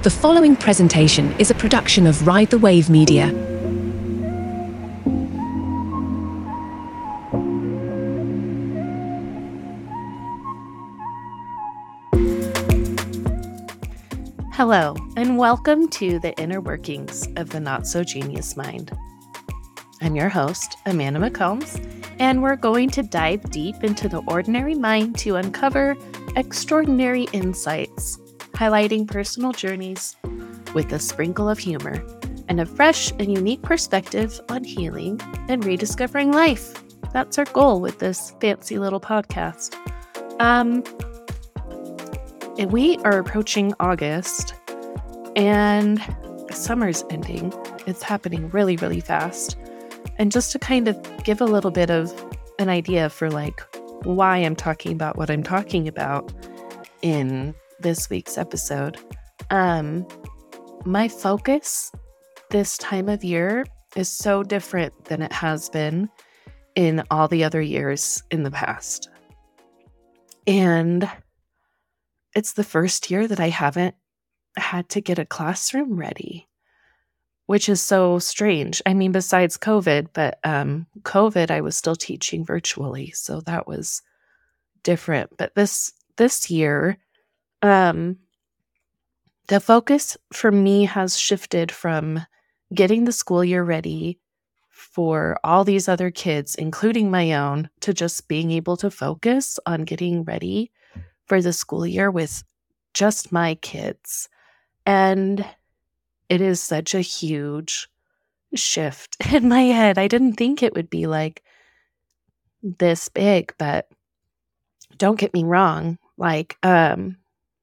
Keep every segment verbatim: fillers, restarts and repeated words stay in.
The following presentation is a production of Ride the Wave Media. Hello, and welcome to the inner workings of the not-so-genius mind. I'm your host, Amanda McCombs, and we're going to dive deep into the ordinary mind to uncover extraordinary insights, highlighting personal journeys with a sprinkle of humor and a fresh and unique perspective on healing and rediscovering life. That's our goal with this fancy little podcast. Um, and we are approaching August, and summer's ending. It's happening really, really fast. And just to kind of give a little bit of an idea for like why I'm talking about what I'm talking about in this week's episode, um, my focus this time of year is so different than it has been in all the other years in the past. And it's the first year that I haven't had to get a classroom ready, which is so strange. I mean, besides COVID, but um, COVID, I was still teaching virtually, so that was different. But this this year, um, the focus for me has shifted from getting the school year ready for all these other kids, including my own, to just being able to focus on getting ready for the school year with just my kids. And it is such a huge shift in my head. I didn't think it would be like this big, but don't get me wrong. Like, um,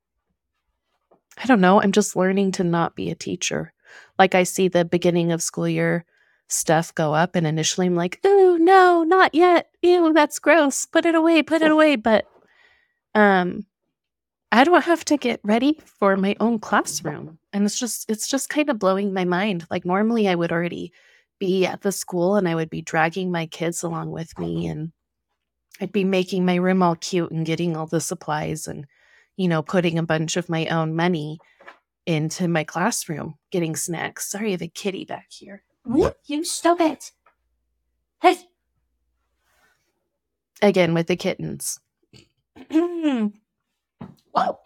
I don't know. I'm just learning to not be a teacher. Like I see the beginning of school year stuff go up, and initially I'm like, "Ooh, no, not yet. Ew, that's gross. Put it away, put it away." But um, I don't have to get ready for my own classroom. And it's just, it's just kind of blowing my mind. Like normally I would already be at the school and I would be dragging my kids along with me, and I'd be making my room all cute and getting all the supplies and, you know, putting a bunch of my own money into my classroom, getting snacks. Sorry, I have a kitty back here. You stop it. Hey. Again, with the kittens. Whoa.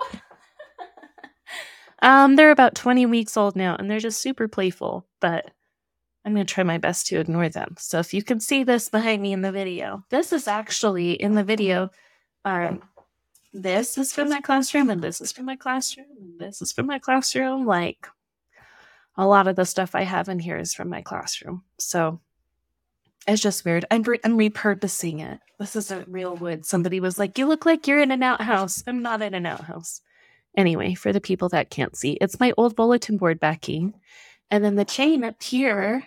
um, they're about twenty weeks old now, and they're just super playful, but I'm going to try my best to ignore them. So if you can see this behind me in the video, this is actually in the video. Um, this is from my classroom, and this is from my classroom, and this is from my classroom. Like, a lot of the stuff I have in here is from my classroom. So it's just weird. I'm, re- I'm repurposing it. This isn't real wood. Somebody was like, "You look like you're in an outhouse." I'm not in an outhouse. Anyway, for the people that can't see, it's my old bulletin board backing. And then the chain up here,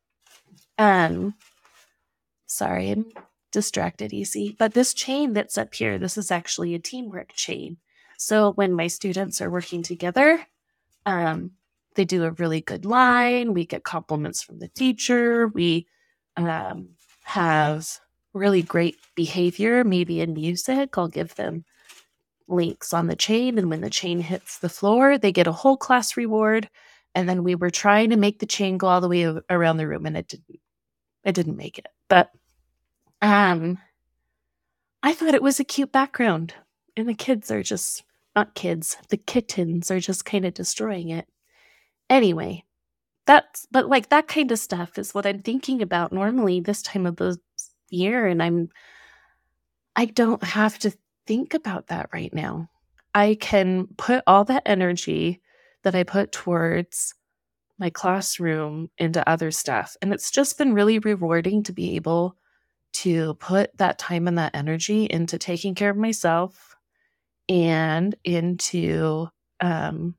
um, sorry, I'm distracted, easy. But this chain that's up here, this is actually a teamwork chain. So when my students are working together, um, they do a really good line. We get compliments from the teacher. We um, have really great behavior, maybe in music. I'll give them links on the chain, and when the chain hits the floor, they get a whole class reward. And then we were trying to make the chain go all the way around the room, and it didn't. It didn't make it. But um, I thought it was a cute background, and the kids are just not kids. The kittens are just kind of destroying it. Anyway, that's but like that kind of stuff is what I'm thinking about normally this time of the year, and I'm I don't have to think about that right now. I can put all that energy that I put towards my classroom into other stuff. And it's just been really rewarding to be able to put that time and that energy into taking care of myself and into um,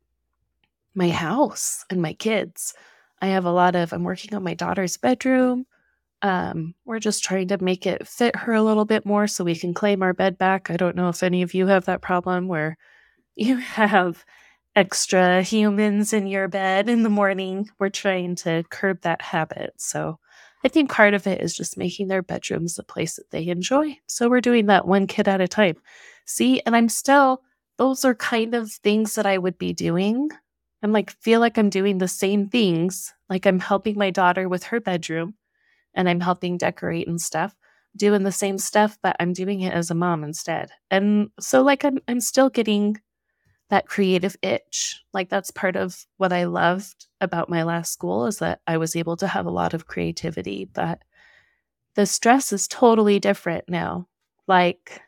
my house and my kids. I have a lot of, I'm working on my daughter's bedroom. Um, we're just trying to make it fit her a little bit more so we can claim our bed back. I don't know if any of you have that problem where you have extra humans in your bed in the morning. We're trying to curb that habit. So I think part of it is just making their bedrooms a place that they enjoy. So we're doing that one kid at a time. See, and I'm still, those are kind of things that I would be doing I'm like, feel like I'm doing the same things. Like I'm helping my daughter with her bedroom and I'm helping decorate and stuff, doing the same stuff, but I'm doing it as a mom instead. And so like I'm I'm still getting that creative itch. Like that's part of what I loved about my last school is that I was able to have a lot of creativity, but the stress is totally different now. Like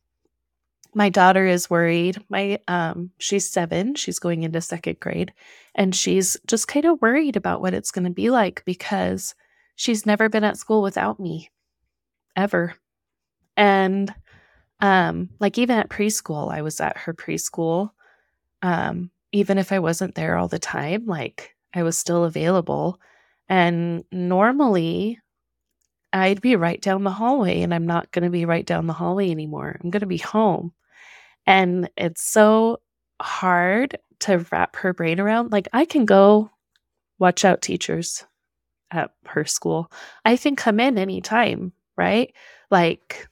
my daughter is worried. My um she's seven, she's going into second grade, and she's just kind of worried about what it's going to be like because she's never been at school without me ever. And um like even at preschool, I was at her preschool. Um even if I wasn't there all the time, like I was still available. And normally I'd be right down the hallway and I'm not going to be right down the hallway anymore. I'm going to be home. And it's so hard to wrap her brain around. Like, I can go watch out teachers at her school. I can come in anytime, right? Like,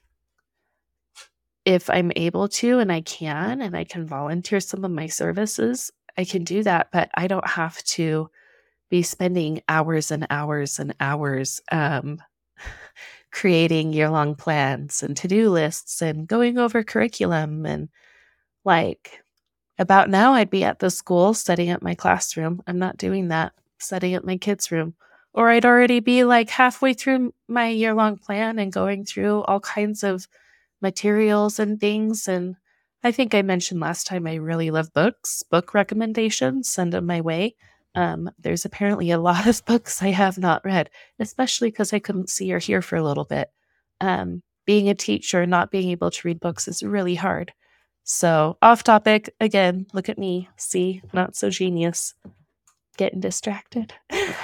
if I'm able to and I can, and I can volunteer some of my services, I can do that. But I don't have to be spending hours and hours and hours um, creating year-long plans and to-do lists and going over curriculum. And like about now, I'd be at the school setting up my classroom. I'm not doing that, setting up my kids' room. Or I'd already be like halfway through my year-long plan and going through all kinds of materials and things. And I think I mentioned last time I really love books, book recommendations, send them my way. Um, there's apparently a lot of books I have not read, especially because I couldn't see or hear for a little bit. Um, being a teacher, not being able to read books is really hard. So off topic again, look at me. See, not so genius. Getting distracted.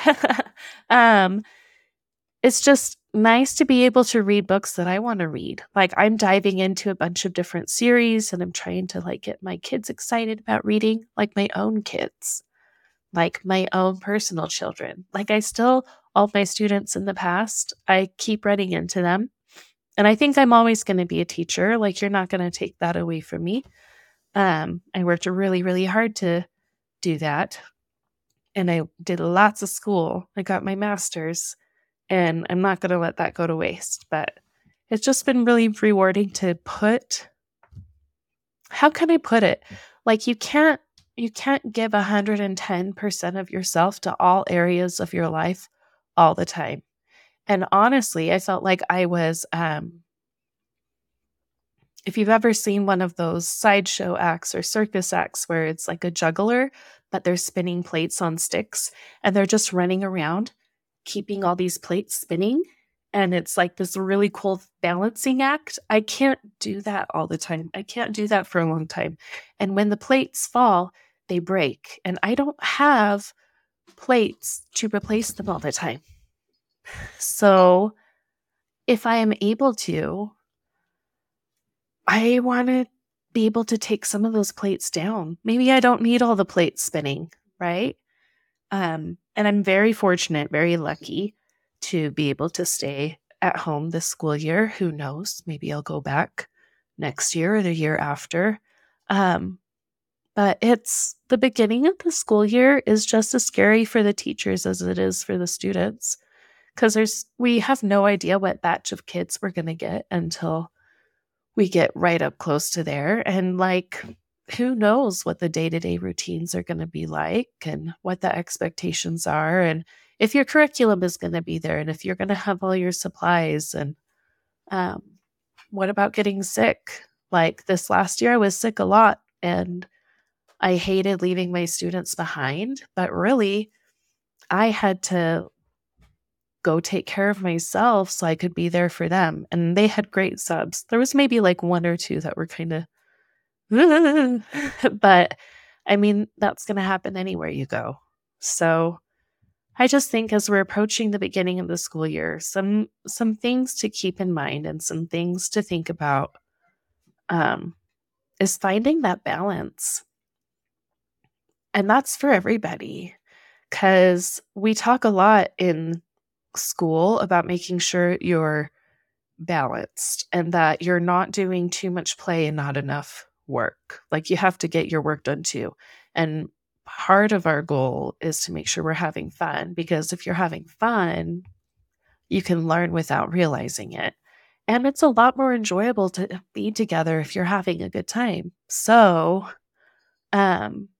um, it's just nice to be able to read books that I want to read. Like I'm diving into a bunch of different series and I'm trying to like get my kids excited about reading, like my own kids, like my own personal children. Like I still, all my students in the past, I keep running into them. And I think I'm always going to be a teacher. Like you're not going to take that away from me. Um, I worked really, really hard to do that. And I did lots of school. I got my master's. And I'm not going to let that go to waste. But it's just been really rewarding to put, how can I put it? Like you can't, you can't give one hundred ten percent of yourself to all areas of your life all the time. And honestly, I felt like I was, um, if you've ever seen one of those sideshow acts or circus acts where it's like a juggler, but they're spinning plates on sticks and they're just running around keeping all these plates spinning. And it's like this really cool balancing act. I can't do that all the time. I can't do that for a long time. And when the plates fall, they break. And I don't have plates to replace them all the time. So if I am able to, I want to be able to take some of those plates down. Maybe I don't need all the plates spinning, right? Um, and I'm very fortunate, very lucky to be able to stay at home this school year. Who knows? Maybe I'll go back next year or the year after. Um, but it's the beginning of the school year is just as scary for the teachers as it is for the students. Because there's we have no idea what batch of kids we're going to get until we get right up close to there. And like, who knows what the day-to-day routines are going to be like and what the expectations are and if your curriculum is going to be there and if you're going to have all your supplies. And um, what about getting sick? Like this last year, I was sick a lot and I hated leaving my students behind, but really I had to go take care of myself so I could be there for them. And they had great subs. There was maybe like one or two that were kind of but I mean, that's going to happen anywhere you go. So I just think as we're approaching the beginning of the school year, some some things to keep in mind and some things to think about um, is finding that balance. And that's for everybody because we talk a lot in school about making sure you're balanced and that you're not doing too much play and not enough work. Like you have to get your work done too. And part of our goal is to make sure we're having fun, because if you're having fun, you can learn without realizing it. And it's a lot more enjoyable to be together if you're having a good time. So, um,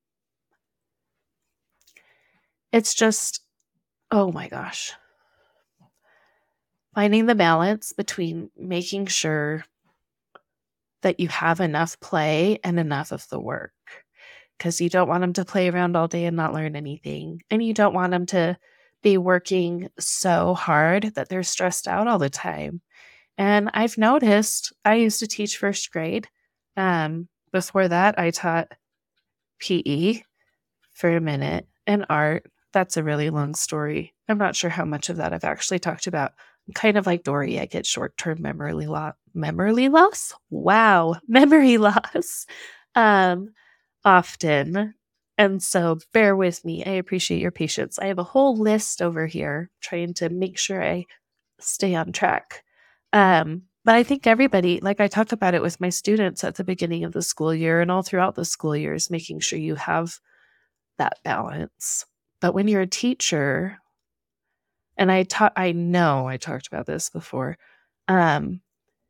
it's just, oh my gosh, finding the balance between making sure that you have enough play and enough of the work. Because you don't want them to play around all day and not learn anything. And you don't want them to be working so hard that they're stressed out all the time. And I've noticed, I used to teach first grade. Um, before that, I taught P E for a minute and art. That's a really long story. I'm not sure how much of that I've actually talked about. I'm kind of like Dory. I get short-term memory loss. Memory loss? Wow. Memory loss. Um, often. And so bear with me. I appreciate your patience. I have a whole list over here trying to make sure I stay on track. Um, but I think everybody, like I talked about it with my students at the beginning of the school year and all throughout the school years, making sure you have that balance. But when you're a teacher, and I taught, I know I talked about this before, um,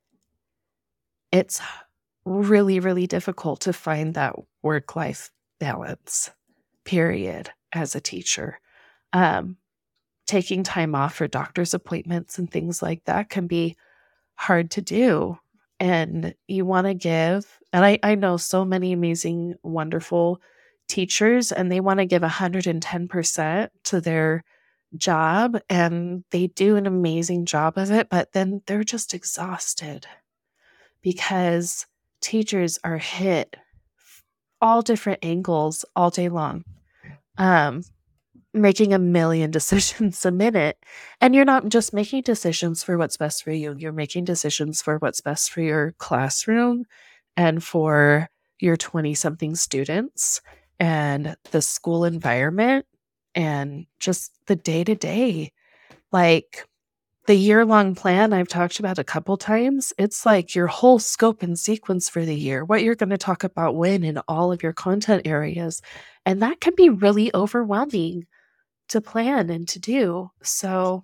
it's really, really difficult to find that work-life balance, period, as a teacher. Um, taking time off for doctor's appointments and things like that can be hard to do. And you want to give, and I, I know so many amazing, wonderful teachers, and they want to give one hundred ten percent to their job, and they do an amazing job of it, but then they're just exhausted because teachers are hit all different angles all day long, um, making a million decisions a minute. And you're not just making decisions for what's best for you. You're making decisions for what's best for your classroom and for your twenty-something students and the school environment and just the day-to-day. Like, the year-long plan I've talked about a couple times, it's like your whole scope and sequence for the year, what you're going to talk about when in all of your content areas. And that can be really overwhelming to plan and to do. So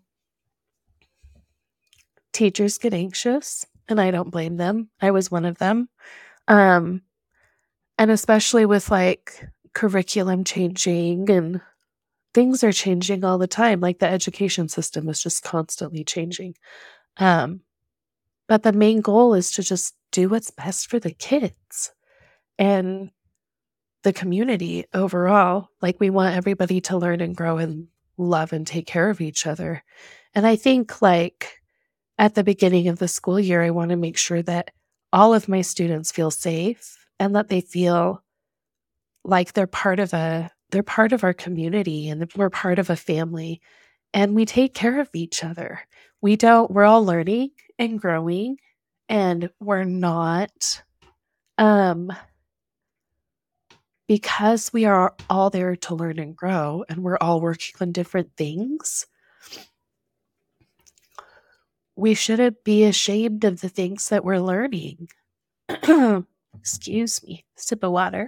teachers get anxious, and I don't blame them. I was one of them. Um, and especially with like curriculum changing and things are changing all the time. Like the education system is just constantly changing. Um, but the main goal is to just do what's best for the kids and the community overall. Like, we want everybody to learn and grow and love and take care of each other. And I think, like, at the beginning of the school year, I want to make sure that all of my students feel safe and that they feel like they're part of a they're part of our community and that we're part of a family and we take care of each other. We don't we're all learning and growing, and we're not um because we are all there to learn and grow, and we're all working on different things. We shouldn't be ashamed of the things that we're learning. Excuse me, sip of water.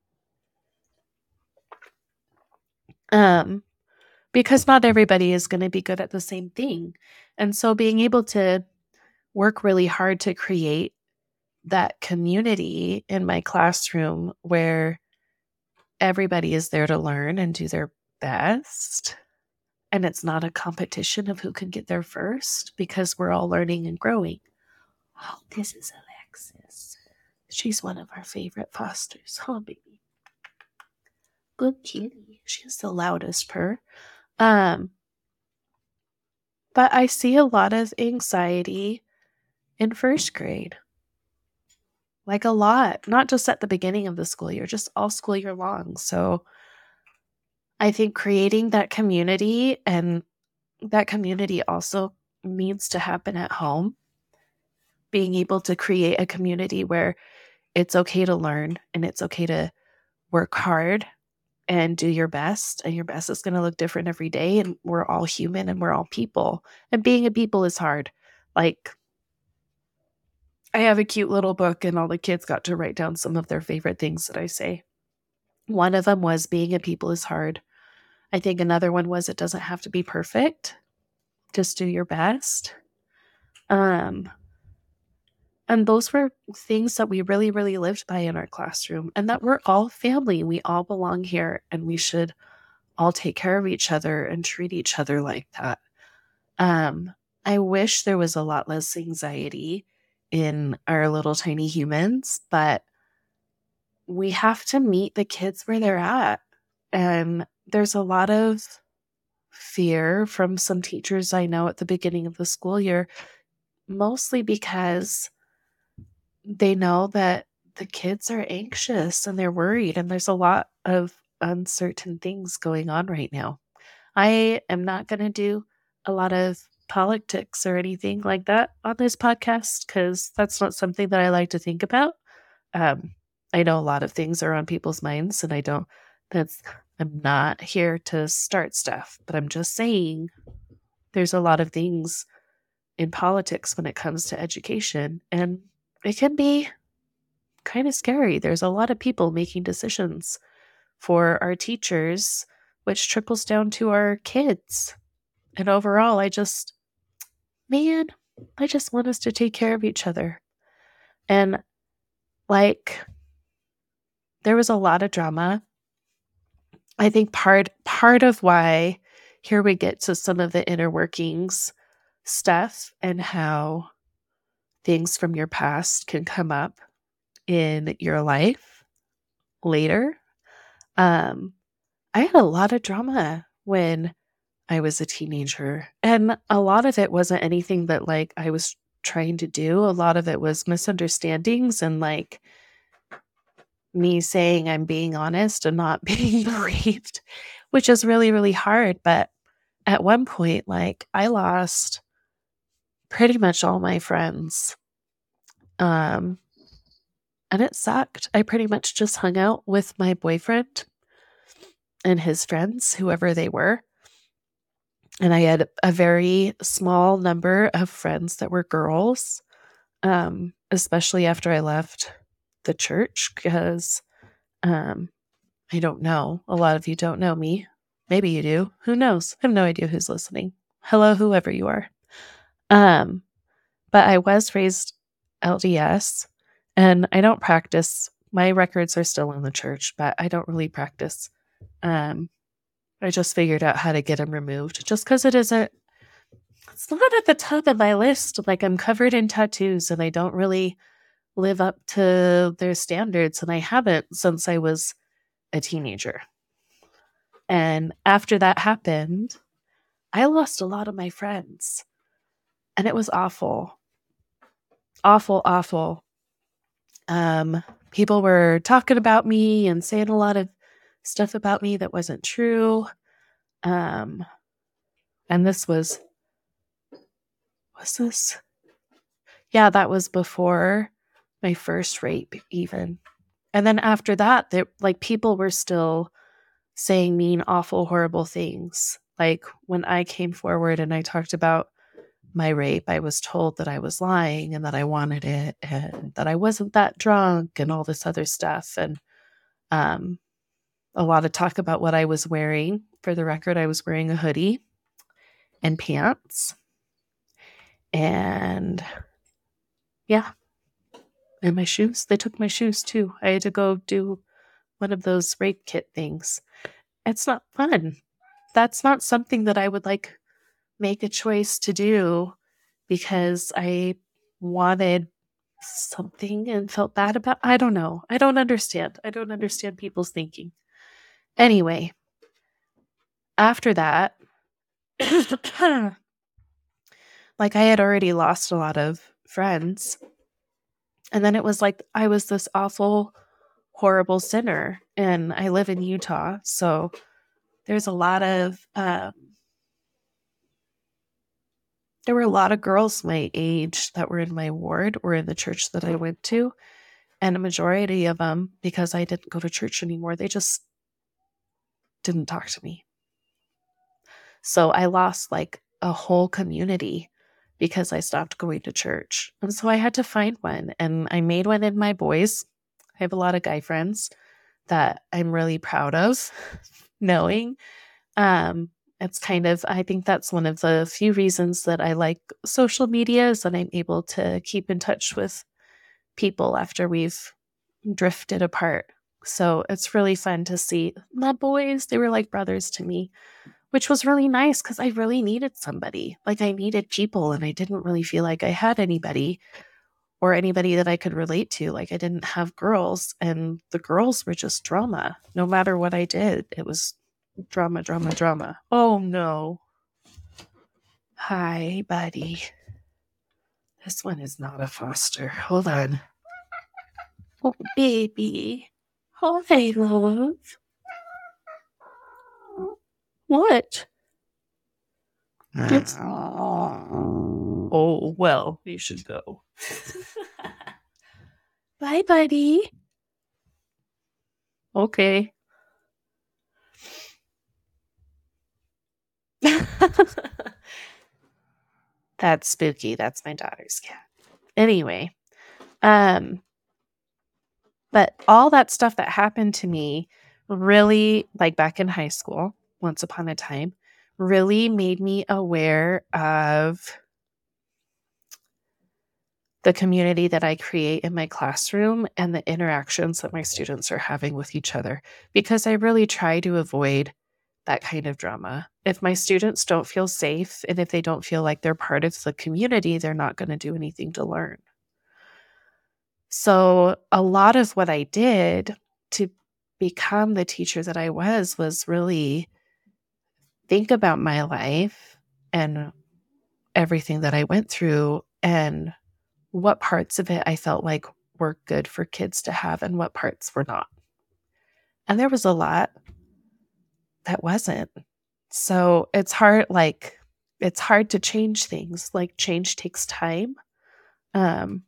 Um, because not everybody is going to be good at the same thing. And so being able to work really hard to create that community in my classroom where everybody is there to learn and do their best. And it's not a competition of who can get there first, because we're all learning and growing. Oh, this is Alexis. She's one of our favorite fosters. Oh, baby. Good kitty. She's the loudest purr. Um, but I see a lot of anxiety in first grade. Like, a lot. Not just at the beginning of the school year, just all school year long. So I think creating that community, and that community also needs to happen at home. Being able to create a community where it's okay to learn and it's okay to work hard and do your best, and your best is going to look different every day, and we're all human and we're all people, and being a people is hard. Like, I have a cute little book and all the kids got to write down some of their favorite things that I say. One of them was being a people is hard. I think another one was it doesn't have to be perfect. Just do your best. Um, and those were things that we really, really lived by in our classroom, and that we're all family. We all belong here, and we should all take care of each other and treat each other like that. Um, I wish there was a lot less anxiety in our little tiny humans, but we have to meet the kids where they're at. And there's a lot of fear from some teachers I know at the beginning of the school year, mostly because they know that the kids are anxious and they're worried, and there's a lot of uncertain things going on right now. I am not going to do a lot of politics or anything like that on this podcast because that's not something that I like to think about. Um, I know a lot of things are on people's minds, and I don't, that's, I'm not here to start stuff, but I'm just saying there's a lot of things in politics when it comes to education, and it can be kind of scary. There's a lot of people making decisions for our teachers, which trickles down to our kids. And overall, I just, man, I just want us to take care of each other. And like, there was a lot of drama. I think part part of why here we get to some of the inner workings stuff and how things from your past can come up in your life later. Um, I had a lot of drama when I was a teenager, and a lot of it wasn't anything that like I was trying to do. A lot of it was misunderstandings and like me saying I'm being honest and not being believed, which is really, really hard. But at one point, like I lost pretty much all my friends. Um, and it sucked. I pretty much just hung out with my boyfriend and his friends, whoever they were. And I had a very small number of friends that were girls, um, especially after I left the church, because um, I don't know. A lot of you don't know me. Maybe you do. Who knows? I have no idea who's listening. Hello, whoever you are. Um, but I was raised L D S, and I don't practice. My records are still in the church, but I don't really practice. Um, I just figured out how to get them removed just because it isn't, it's not at the top of my list. Like I'm covered in tattoos and I don't really live up to their standards. And I haven't since I was a teenager. And after that happened, I lost a lot of my friends and it was awful, awful, awful. Um, people were talking about me and saying a lot of stuff about me that wasn't true. Um, and this was, was this? Yeah, that was before my first rape even. And then after that, there, like people were still saying mean, awful, horrible things. Like when I came forward and I talked about my rape, I was told that I was lying and that I wanted it and that I wasn't that drunk and all this other stuff. And um, a lot of talk about what I was wearing. For the record, I was wearing a hoodie and pants. And yeah. And my shoes. They took my shoes too. I had to go do one of those rape kit things. It's not fun. That's not something that I would like make a choice to do because I wanted something and felt bad about. I don't know. I don't understand. I don't understand people's thinking. Anyway, after that, like I had already lost a lot of friends. And then it was like I was this awful, horrible sinner. And I live in Utah. So there's a lot of, um, there were a lot of girls my age that were in my ward or in the church that I went to. And a majority of them, because I didn't go to church anymore, they just didn't talk to me. So I lost like a whole community because I stopped going to church. And so I had to find one. And I made one in my boys. I have a lot of guy friends. that I'm really proud of knowing. Um, it's kind of, I think that's one of the few reasons that I like social media is that I'm able to keep in touch with people after we've drifted apart. So it's really fun to see my boys. They were like brothers to me, which was really nice because I really needed somebody. Like I needed people and I didn't really feel like I had anybody or anybody that I could relate to. Like I didn't have girls and the girls were just drama. No matter what I did, it was drama, drama, drama. Oh no. Hi, buddy. This one is not a foster. Hold on. Oh, baby. Hi, love. What? It's... Oh, well, you should go. Bye, buddy. Okay. That's spooky. That's my daughter's cat. Anyway, um, but all that stuff that happened to me really, like back in high school, once upon a time, really made me aware of the community that I create in my classroom and the interactions that my students are having with each other, because I really try to avoid that kind of drama. If my students don't feel safe and if they don't feel like they're part of the community, they're not going to do anything to learn. So a lot of what I did to become the teacher that I was, was really think about my life and everything that I went through and what parts of it I felt like were good for kids to have and what parts were not. And there was a lot that wasn't. So it's hard, like, it's hard to change things. Like, change takes time. Um,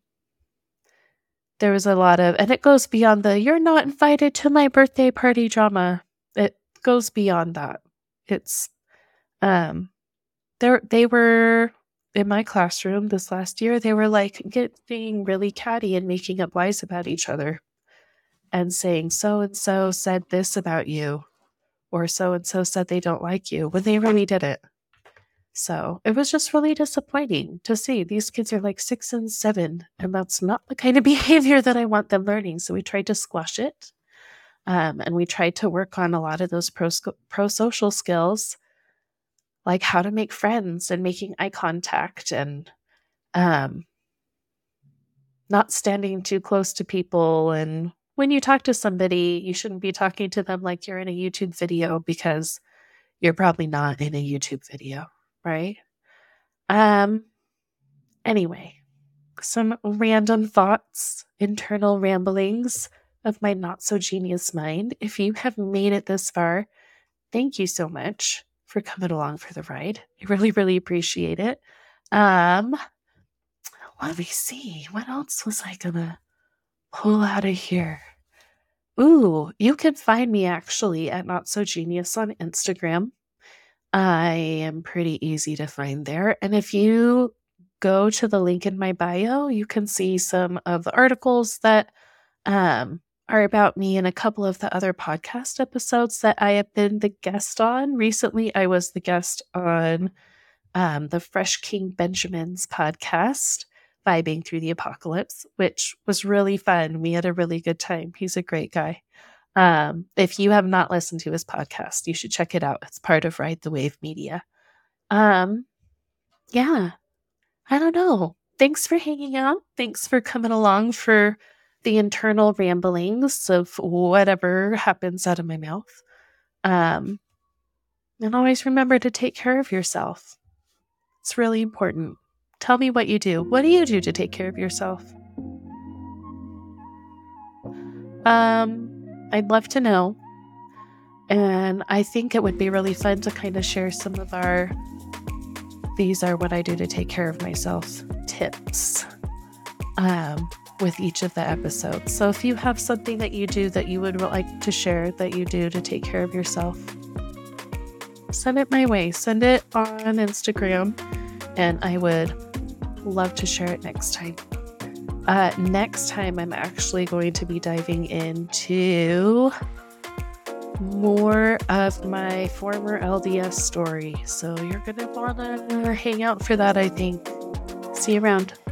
there was a lot of, and it goes beyond the, you're not invited to my birthday party drama. It goes beyond that. It's, um, there, they were in my classroom this last year, they were like getting really catty and making up lies about each other and saying, so-and-so said this about you, or so-and-so said they don't like you, when they really didn't. So it was just really disappointing to see these kids are like six and seven, and that's not the kind of behavior that I want them learning. So we tried to squash it. Um, and we tried to work on a lot of those pro, pro-social skills, like how to make friends and making eye contact and um, not standing too close to people. And when you talk to somebody, you shouldn't be talking to them like you're in a YouTube video, because you're probably not in a YouTube video, right? Um. Anyway, some random thoughts, internal ramblings of my not-so-genius mind. If you have made it this far, thank you so much for coming along for the ride. I really, really appreciate it. Um, let me see. What else was I gonna pull out of here? Ooh, you can find me actually at Not So Genius on Instagram. I am pretty easy to find there. And if you go to the link in my bio, you can see some of the articles that um, are about me and a couple of the other podcast episodes that I have been the guest on. Recently, I was the guest on um, the Fresh King Benjamin's podcast, Vibing Through the Apocalypse, which was really fun. We had a really good time. He's a great guy. Um, if you have not listened to his podcast, you should check it out. It's part of Ride the Wave Media. Um, yeah, I don't know. Thanks for hanging out. Thanks for coming along for the internal ramblings of whatever happens out of my mouth. Um, and always remember to take care of yourself. It's really important. Tell me what you do. What do you do to take care of yourself? Um, I'd love to know. And I think it would be really fun to kind of share some of our these are what I do to take care of myself tips um, with each of the episodes. So if you have something that you do that you would like to share that you do to take care of yourself, send it my way. Send it on Instagram, and I would love to share it next time. Uh, next time, I'm actually going to be diving into more of my former L D S story. So you're going to want to hang out for that, I think. See you around.